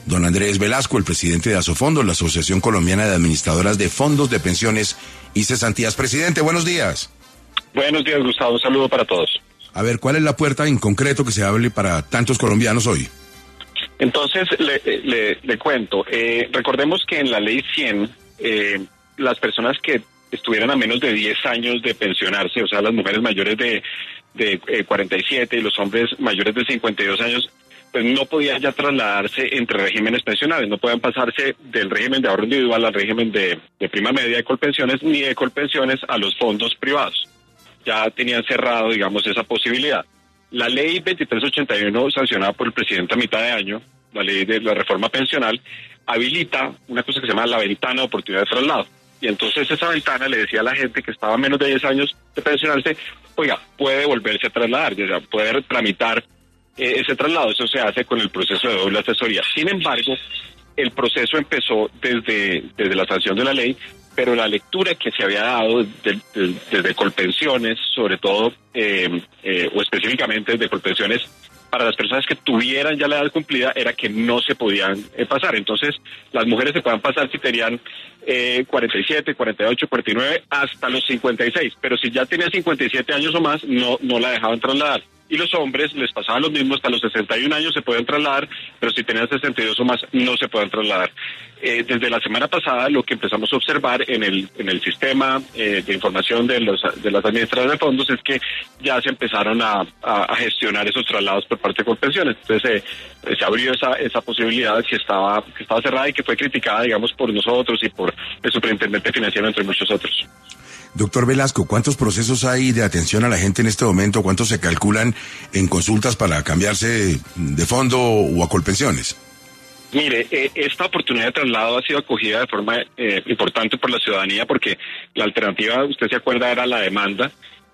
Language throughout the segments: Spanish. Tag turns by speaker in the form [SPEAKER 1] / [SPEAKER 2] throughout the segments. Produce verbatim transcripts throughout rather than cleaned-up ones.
[SPEAKER 1] don Andrés Velasco, el presidente de Asofondos, la Asociación Colombiana de Administradoras de Fondos de Pensiones y Cesantías. Presidente, buenos días.
[SPEAKER 2] Buenos días, Gustavo. Un saludo para todos.
[SPEAKER 1] A ver, ¿cuál es la puerta en concreto que se hable para tantos colombianos hoy?
[SPEAKER 2] Entonces, le, le, le cuento. Eh, recordemos que en la ley cien, eh, las personas que estuvieran a menos de diez años de pensionarse, o sea, las mujeres mayores de, de eh, cuarenta y siete y los hombres mayores de cincuenta y dos años, pues no podían ya trasladarse entre regímenes pensionales, no podían pasarse del régimen de ahorro individual al régimen de, de prima media de Colpensiones, ni de Colpensiones a los fondos privados. Ya tenían cerrado, digamos, esa posibilidad. La ley veintitrés ochenta y uno, sancionada por el presidente a mitad de año, la ley de la reforma pensional, habilita una cosa que se llama la ventana de oportunidad de traslado. Y entonces esa ventana le decía a la gente que estaba a menos de diez años de pensionarse, oiga, puede volverse a trasladar, o sea, puede tramitar eh, ese traslado. Eso se hace con el proceso de doble asesoría. Sin embargo, el proceso empezó desde, desde la sanción de la ley, pero la lectura que se había dado desde, desde, desde Colpensiones, sobre todo, eh, eh, o específicamente desde Colpensiones, para las personas que tuvieran ya la edad cumplida, era que no se podían eh, pasar. Entonces, las mujeres se puedan pasar si tenían eh, cuarenta y siete, cuarenta y ocho, cuarenta y nueve, hasta los cincuenta y seis. Pero si ya tenían cincuenta y siete años o más, no, no la dejaban trasladar. Y los hombres les pasaban lo mismo, hasta los sesenta y un años se pueden trasladar, pero si tenían sesenta y dos o más no se pueden trasladar. Eh, desde la semana pasada lo que empezamos a observar en el en el sistema eh, de información de los de las administradoras de fondos es que ya se empezaron a, a, a gestionar esos traslados por parte de Colpensiones. Entonces eh, se abrió esa esa posibilidad que estaba que estaba cerrada y que fue criticada, digamos, por nosotros y por el superintendente financiero, entre muchos otros.
[SPEAKER 1] Doctor Velasco, ¿cuántos procesos hay de atención a la gente en este momento? ¿Cuántos se calculan en consultas para cambiarse de fondo o a Colpensiones?
[SPEAKER 2] Mire, eh, esta oportunidad de traslado ha sido acogida de forma eh, importante por la ciudadanía porque la alternativa, usted se acuerda, era la demanda.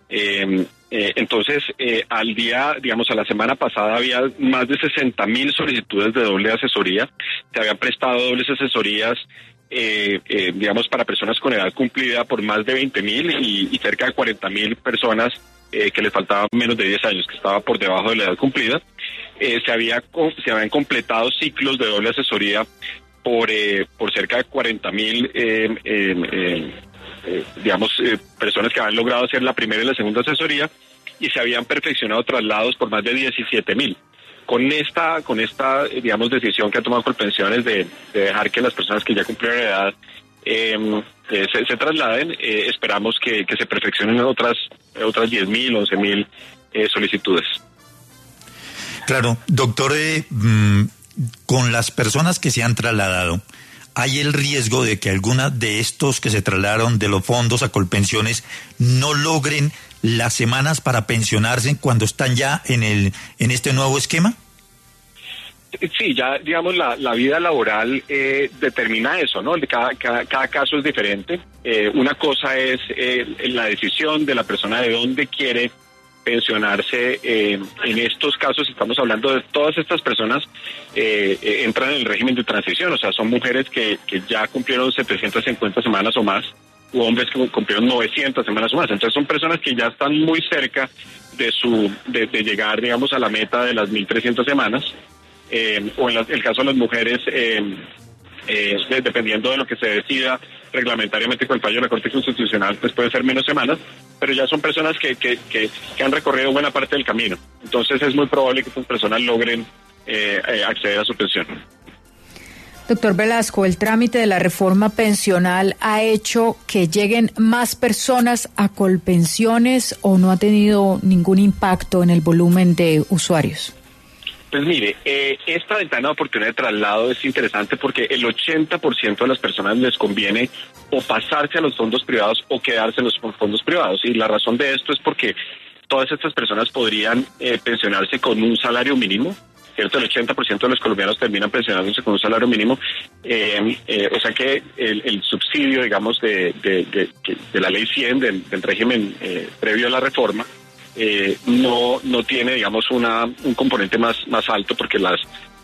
[SPEAKER 2] Eh, eh, entonces, eh, al día, digamos, a la semana pasada había más de sesenta mil solicitudes de doble asesoría. Se habían prestado dobles asesorías Eh, eh, digamos, para personas con edad cumplida por más de veinte mil y, y cerca de cuarenta mil personas eh, que les faltaban menos de diez años, que estaba por debajo de la edad cumplida. Eh, se había se habían completado ciclos de doble asesoría por eh, por cerca de cuarenta mil eh, eh, eh, eh, digamos, eh, personas que habían logrado hacer la primera y la segunda asesoría, y se habían perfeccionado traslados por más de diecisiete mil. Con esta, con esta, digamos, decisión que ha tomado Colpensiones de, de dejar que las personas que ya cumplieron edad eh, eh, se, se trasladen, eh, esperamos que, que se perfeccionen otras otras diez mil, once mil eh, solicitudes.
[SPEAKER 3] Claro, doctor, eh, mmm, con las personas que se han trasladado, ¿hay el riesgo de que alguna de estos que se trasladaron de los fondos a Colpensiones no logren las semanas para pensionarse cuando están ya en el en este nuevo esquema?
[SPEAKER 2] Sí, ya digamos la, la vida laboral eh, determina eso, ¿no? Cada, cada, cada caso es diferente. Eh, una cosa es eh, la decisión de la persona de dónde quiere pensionarse. Eh, en estos casos estamos hablando de todas estas personas eh, eh, entran en el régimen de transición, o sea, son mujeres que, que ya cumplieron setecientas cincuenta semanas o más, u hombres que cumplieron novecientas semanas o más. Entonces son personas que ya están muy cerca de su de, de llegar, digamos, a la meta de las mil trescientas semanas, eh, o en la, el caso de las mujeres, eh, eh, dependiendo de lo que se decida reglamentariamente con el fallo de la Corte Constitucional, pues puede ser menos semanas, pero ya son personas que, que, que, que han recorrido buena parte del camino. Entonces es muy probable que estas personas logren eh, eh, acceder a su pensión.
[SPEAKER 4] Doctor Velasco, ¿el trámite de la reforma pensional ha hecho que lleguen más personas a Colpensiones o no ha tenido ningún impacto en el volumen de usuarios?
[SPEAKER 2] Pues mire, eh, esta ventana de oportunidad de traslado es interesante porque el ochenta por ciento de las personas les conviene o pasarse a los fondos privados o quedarse en los fondos privados. Y la razón de esto es porque todas estas personas podrían eh, pensionarse con un salario mínimo. ¿Cierto? El ochenta por ciento de los colombianos terminan pensionándose con un salario mínimo, eh, eh, o sea que el, el subsidio, digamos, de, de, de, de la ley cien, del, del régimen eh, previo a la reforma, eh, no no tiene, digamos, una un componente más más alto porque las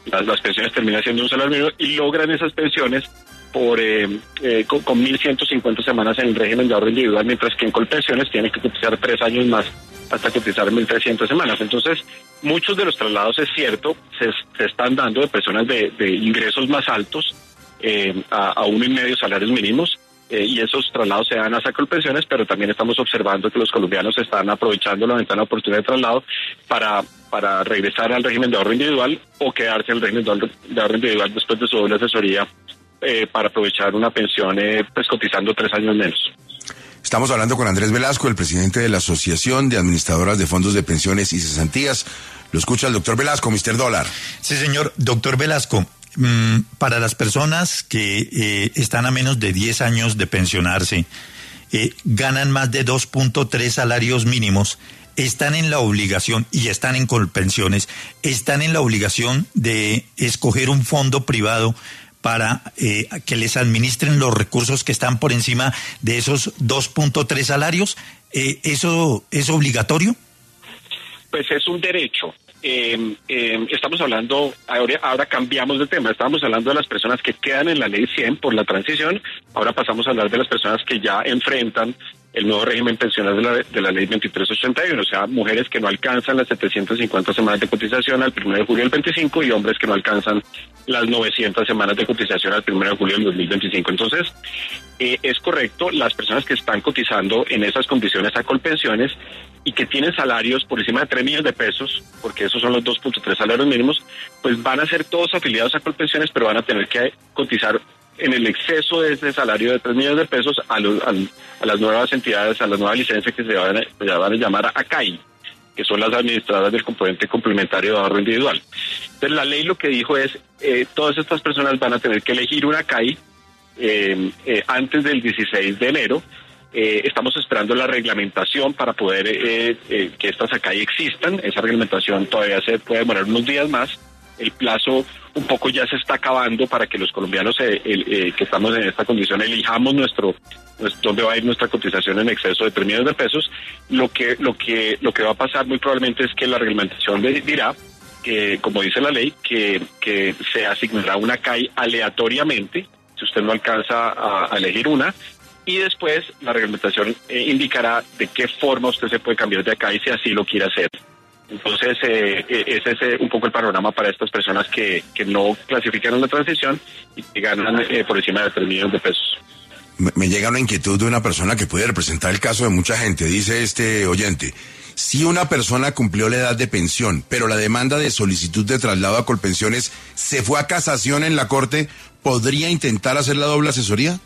[SPEAKER 2] las, las pensiones terminan siendo un salario mínimo y logran esas pensiones por eh, eh, con, con mil ciento cincuenta semanas en el régimen de ahorro individual, mientras que en Colpensiones tienen que cotizar tres años más hasta cotizar mil trescientas semanas. Entonces, muchos de los traslados, es cierto, se, se están dando de personas de, de ingresos más altos eh, a, a uno y medio salarios mínimos, eh, y esos traslados se dan hasta Colpensiones, pero también estamos observando que los colombianos están aprovechando la ventana de oportunidad de traslado para, para regresar al régimen de ahorro individual o quedarse en el régimen de ahorro, de ahorro individual después de su doble asesoría eh, para aprovechar una pensión eh, pues cotizando tres años menos.
[SPEAKER 1] Estamos hablando con Andrés Velasco, el presidente de la Asociación de Administradoras de Fondos de Pensiones y Cesantías. Lo escucha el doctor Velasco, mister Dólar.
[SPEAKER 3] Sí, señor. Doctor Velasco, mmm, para las personas que eh, están a menos de diez años de pensionarse, eh, ganan más de dos punto tres salarios mínimos, están en la obligación, y están en Colpensiones, están en la obligación de escoger un fondo privado para eh, que les administren los recursos que están por encima de esos dos punto tres salarios. Eh, ¿Eso es obligatorio?
[SPEAKER 2] Pues es un derecho. Eh, eh, estamos hablando, ahora, ahora cambiamos de tema, estábamos hablando de las personas que quedan en la ley cien por la transición, ahora pasamos a hablar de las personas que ya enfrentan el nuevo régimen pensional de la, de la ley veintitrés ochenta y uno, o sea, mujeres que no alcanzan las setecientas cincuenta semanas de cotización al primero de julio del veinticinco y hombres que no alcanzan las novecientas semanas de cotización al primero de julio del dos mil veinticinco. Entonces, eh, es correcto, las personas que están cotizando en esas condiciones a Colpensiones y que tienen salarios por encima de tres millones de pesos, porque esos son los dos punto tres salarios mínimos, pues van a ser todos afiliados a Colpensiones, pero van a tener que cotizar en el exceso de ese salario de tres millones de pesos a, los, a, a las nuevas entidades, a las nuevas licencias que se van a, se van a llamar A C A I, que son las administradoras del componente complementario de ahorro individual. Entonces la ley lo que dijo es, eh, todas estas personas van a tener que elegir una A C A I eh, eh, antes del dieciséis de enero. Eh, estamos esperando la reglamentación para poder eh, eh, que estas A C A I existan. Esa reglamentación todavía se puede demorar unos días más. El plazo un poco ya se está acabando para que los colombianos eh, el, eh, que estamos en esta condición elijamos nuestro, nuestro dónde va a ir nuestra cotización en exceso de tres millones de pesos. Lo que lo que lo que va a pasar muy probablemente es que la reglamentación de, dirá que, como dice la ley, que, que se asignará una A C A I aleatoriamente si usted no alcanza a, a elegir una, y después la reglamentación eh, indicará de qué forma usted se puede cambiar de A C A I si así lo quiere hacer. Entonces, eh, ese es eh, un poco el panorama para estas personas que, que no clasifican en la transición y que ganan eh, por encima de tres millones de pesos.
[SPEAKER 1] Me, me llega una inquietud de una persona que puede representar el caso de mucha gente. Dice este oyente, si una persona cumplió la edad de pensión, pero la demanda de solicitud de traslado a Colpensiones se fue a casación en la Corte, ¿podría intentar hacer la doble asesoría?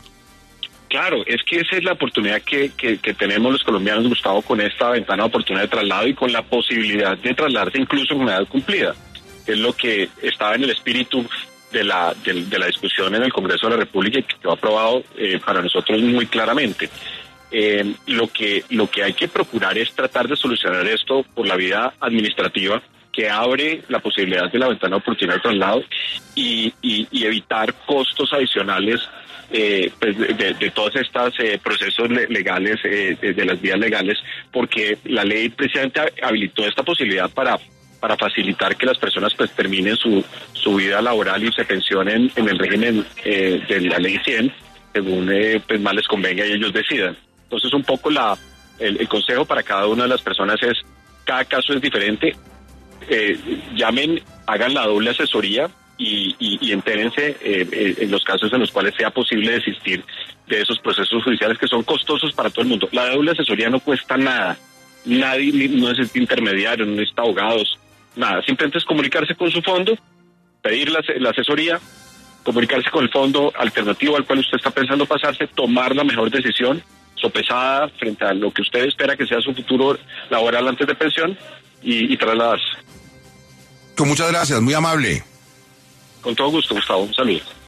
[SPEAKER 2] Claro, es que esa es la oportunidad que, que, que tenemos los colombianos, Gustavo, con esta ventana de oportunidad de traslado y con la posibilidad de trasladarse incluso en una edad cumplida, que es lo que estaba en el espíritu de la de, de la discusión en el Congreso de la República y que quedó aprobado eh, para nosotros muy claramente. Eh, lo que lo que hay que procurar es tratar de solucionar esto por la vía administrativa, que abre la posibilidad de la ventana de oportunidad de traslado y, y, y evitar costos adicionales Eh, pues de, de todos estos eh, procesos legales, eh, de, de las vías legales, porque la ley precisamente habilitó esta posibilidad para para facilitar que las personas pues terminen su su vida laboral y se pensionen en el régimen eh, de la ley cien, según eh, pues más les convenga y ellos decidan. Entonces un poco la el, el consejo para cada una de las personas es, cada caso es diferente, eh, llamen, hagan la doble asesoría Y, y, y entérense eh, eh, en los casos en los cuales sea posible desistir de esos procesos judiciales que son costosos para todo el mundo. La doble asesoría no cuesta nada, nadie no necesita intermediario, no necesita abogados, nada, simplemente es comunicarse con su fondo, pedir la, la asesoría, comunicarse con el fondo alternativo al cual usted está pensando pasarse, tomar la mejor decisión sopesada frente a lo que usted espera que sea su futuro laboral antes de pensión y, y trasladarse.
[SPEAKER 1] Con muchas gracias, muy amable.
[SPEAKER 2] Con todo gusto, Gustavo. Un saludo.